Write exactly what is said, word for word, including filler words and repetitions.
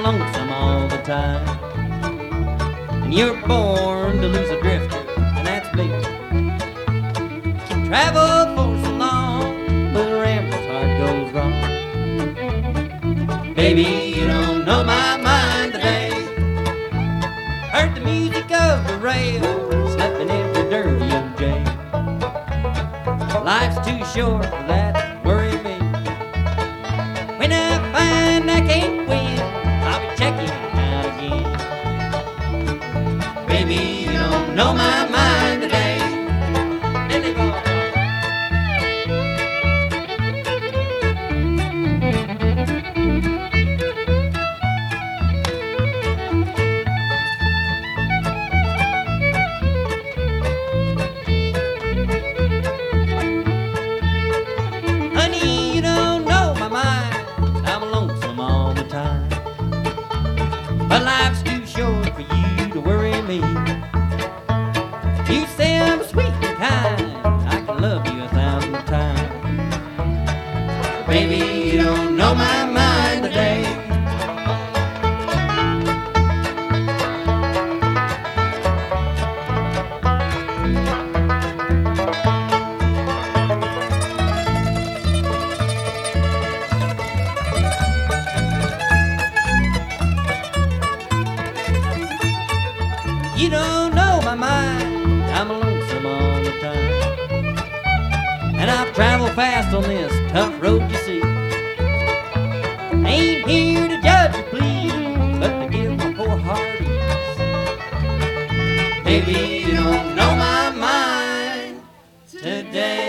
lonesome all the time. And you're born to lose a drifter, and that's me. You travel for so long, but the rambler's heart goes wrong. Baby, you don't know my mind today. Heard the music of the rail, slept in every dirty old jail. Life's too short for that to worry me. When I find I can't win, I'll be checking out again. Baby, you don't know my mind today. Billy Boy. Honey, you don't know my mind. I'm lonesome all the time. But life's too short for you to worry me. You say I'm sweet and kind, I can love you a thousand times. Baby, you don't know my mind today. You don't know my mind, I'm lonesome all the time. And I've traveled fast on this tough road you see. Ain't here to judge or plead, but to give my poor heart ease. Baby, you don't know my mind today.